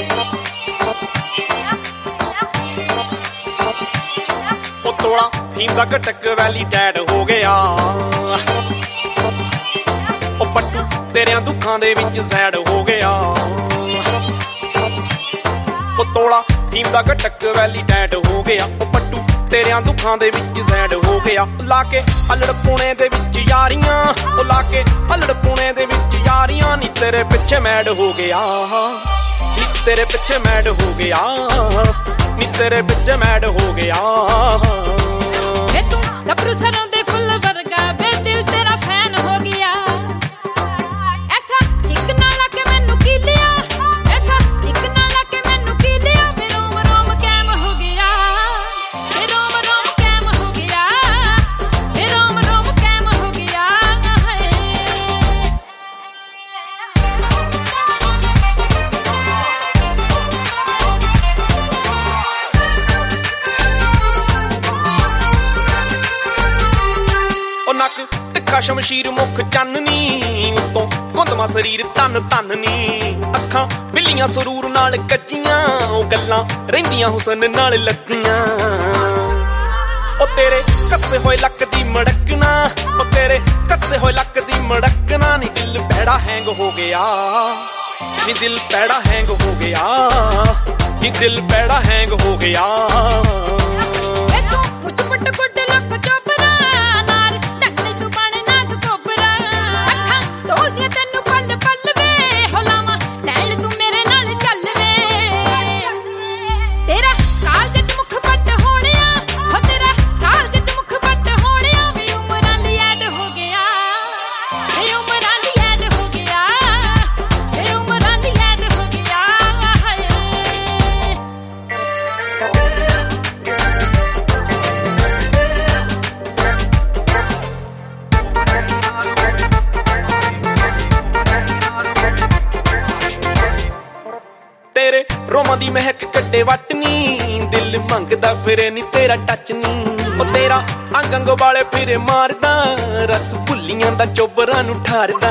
ਤੋਲਾ ਫੀਮ ਦਾ ਘਟਕ ਵੈਲੀ ਟੈਡ ਹੋ ਗਿਆ ਉਹ ਪੱਟੂ ਤੇਰਿਆਂ ਦੁੱਖਾਂ ਦੇ ਵਿੱਚ ਸੈਡ ਹੋ ਗਿਆ ਉਹ ਤੋਲਾ ਫੀਮ ਦਾ ਘਟਕ ਵੈਲੀ ਟੈਡ ਹੋ ਗਿਆ ਉਹ ਪੱਟੂ ਤੇਰਿਆਂ ਦੁੱਖਾਂ ਦੇ ਵਿੱਚ ਸੈਡ ਹੋ ਗਿਆ ਲਾ ਕੇ ਅਲੜ ਪੁਣੇ ਦੇ ਵਿੱਚ ਯਾਰੀਆਂ ਉਹ ਲਾ ਕੇ ਅਲੜ ਪੁਣੇ ਦੇ ਵਿੱਚ ਯਾਰੀਆਂ ਨੀ ਤੇਰੇ ਪਿੱਛੇ ਮੈਡ ਹੋ ਗਿਆ ਨੀ ਤੇਰੇ ਪਿੱਛੇ ਮੈਡ ਹੋ ਗਿਆ ਨੀ ਤੇਰੇ ਪਿੱਛੇ ਮੈਡ ਹੋ ਗਿਆ ਵੇ ਤੂੰ ਗੱਭਰੂ ਸਰੋਂ ਦੇ ਫੁੱਲ ਵਰਗਾ ਵੇ ਦਿਲ ਤੇਰਾ ਫੈਨ ਹੋ ਗਿਆ ਐਸਾ ਇੱਕ ਨਾ ਲਾ ਕੇ ਮੈਨੂੰ ਕੀ ਲਿਆ ਐਸਾ ਇੱਕ ਨਾ ਲਾ ਕੇ ਮੈਨੂੰ ਕੀ ਲਿਆ ਵੇ ਰੋਮ ਰੋਮ ਕੈਮ ਹੋ ਗਿਆ ਵੇ ਰੋਮ ਰੋਮ ਕੈਮ ਹੋ ਗਿਆ ਵੇ ਰੋਮ ਰੋਮ ਕੈਮ ਹੋ ਗਿਆ ਉਹ ਨੱਕ ਤਿੱਖਾ ਸ਼ਮਸ਼ੀਰ ਮੁੱਖ ਚੰਨਨੀ ਉਤੋਂ ਗੁੰਦਮਾ ਸਰੀਰ ਤਨ ਤਨ ਨੀ ਅੱਖਾਂ ਬਿੱਲੀਆਂ ਸਰੂਰ ਨਾਲ ਕੱਜੀਆਂ ਉਹ ਗੱਲਾਂ ਰਹਿੰਦੀਆਂ ਹੁਸਨ ਨਾਲ ਲੱਗੀਆਂ ਉਹ ਤੇਰੇ ਕੱਸੇ ਹੋਏ ਲੱਕ ਦੀ ਮੜਕਣਾ ਉਹ ਤੇਰੇ ਕੱਸੇ ਹੋਏ ਲੱਕ ਦੀ ਮੜਕਣਾ ਨੀ ਦਿਲ ਪੈੜਾ ਹੈਂਗ ਹੋ ਗਿਆ ਨੀ ਦਿਲ ਪੈੜਾ ਹੈਂਗ ਹੋ ਗਿਆ ਨੀ ਦਿਲ ਪੈੜਾ ਹੈਂਗ ਹੋ ਗਿਆ ਵੇ ਤੂੰ ਮੁੱਛ ਪੱਟ ਗੁੱਡ ਲੱਕ ਚੋਬਰਾ ਨਾਲ ਟੱਕਲੇ ਤੂੰ ਬਣ ਨਾਗ ਕੋਬਰਾ ਅੱਖਾਂ ਢੋਲਦੀਆਂ ਤੈਨੂੰ ਪਲ ਪਲ ਵੇ ਹੋਲਾਵਾ ਲੈਣ ਤੂੰ ਮੇਰੇ ਨਾਲ ਚੱਲ ਵੇ ਤੇਰਾ ਕਾਲਜ ਚ ਮੁੱਖ ਪੱਟ ਹੋਣਿਆ ਹੋ ਤੇਰਾ ਕਾਲਜ ਚ ਮੁੱਖ ਪੱਟ ਹੋਣਿਆ ਵੀ ਉਮਰਾਂ ਲਈ ਐਡ ਹੋ ਗਿਆ ਵੀ ਉਮਰਾਂ ਲਈ ਐਡ ਹੋ ਗਿਆ ਵੀ ਉਮਰਾਂ ਲਈ ਐਡ ਹੋ ਗਿਆ ਹਾਏ ਤੇਰੇ ਰੋਮਾਂ ਦੀ ਮਹਿਕ ਕੱਟੇ ਵਟਨੀ ਦਿਲ ਮੰਗਦਾ ਫਿਰੇ ਨੀ ਤੇਰਾ ਟੱਚ ਨੀ ਉਹ ਤੇਰਾ ਅੰਗ ਅੰਗ ਵਾਲੇ ਫਿਰੇ ਮਾਰਦਾ ਰਸ ਭੁੱਲੀਆਂ ਦਾ ਚੋਬਰਾਂ ਨੂੰ ਠਾਰਦਾ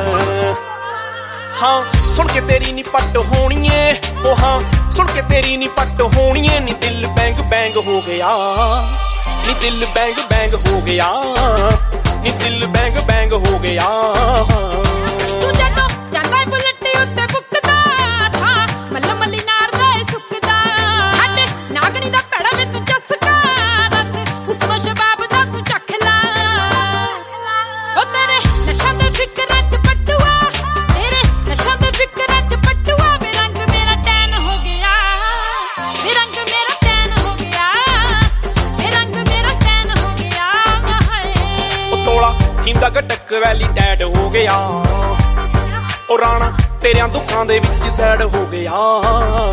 ਹਾਂ ਸੁਣ ਕੇ ਤੇਰੀ ਨੀ ਪੱਟ ਹੋਣੀਏ ਉਹ ਹਾਂ ਸੁਣ ਕੇ ਤੇਰੀ ਨੀ ਪੱਟ ਹੋਣੀਏ ਨੀ ਦਿਲ ਬੈਂਗ ਬੈਂਗ ਹੋ ਗਿਆ ਨੀ ਦਿਲ ਬੈਂਗ ਬੈਂਗ ਹੋ ਗਿਆ ਨੀ ਦਿਲ ਬੈਂਗ ਬੈਂਗ ਹੋ ਗਿਆ ਤੂੰ ਜਦੋਂ ਜਾਂਦਾ ਬੁਲਟ ਉੱਤੇ ਬੁੱਕਦਾ ਸਾਂ ਮੱਲ ਮੱਲੀ ਨਾਰ ਦਾ ਸੁੱਕਦਾ ਛੱਡ ਨਾਗਣੀ ਦਾ ਭੜਾ ਵੇ ਤੂੰ ਚਸਕਾ ਦੱਸ ਹੁਸਨ ਸ਼ਬਾਬ ਦਾ ਤੂੰ ਚੱਖ ਲਾ ਉਹ ਤੇਰੇ ਨਸ਼ਾ ਦੇ ਫਿਕਰਾਂ ਚ ਪਟੂਆ ਤੇਰੇ ਨਸ਼ਾ ਦੇ ਫਿਕਰਾਂ ਚ ਪਟੂਆ ਵੇ ਰੰਗ ਮੇਰਾ ਟੈਨ ਹੋ ਗਿਆ ਵੇ ਰੰਗ ਮੇਰਾ ਟੈਨ ਹੋ ਗਿਆ ਵੇ ਰੰਗ ਮੇਰਾ ਟੈਨ ਹੋ ਗਿਆ ਹਾਏ ਉਹ ਤੋਲਾ ਫੀਮ ਦਾ ਘਟਕ ਵੈਲੀ ਟੈਡ ਹੋ ਗਿਆ ਉਹ ਰਾਣਾ ਤੇਰਿਆਂ ਦੁੱਖਾਂ ਦੇ ਵਿੱਚ ਸੈਡ ਹੋ ਗਿਆ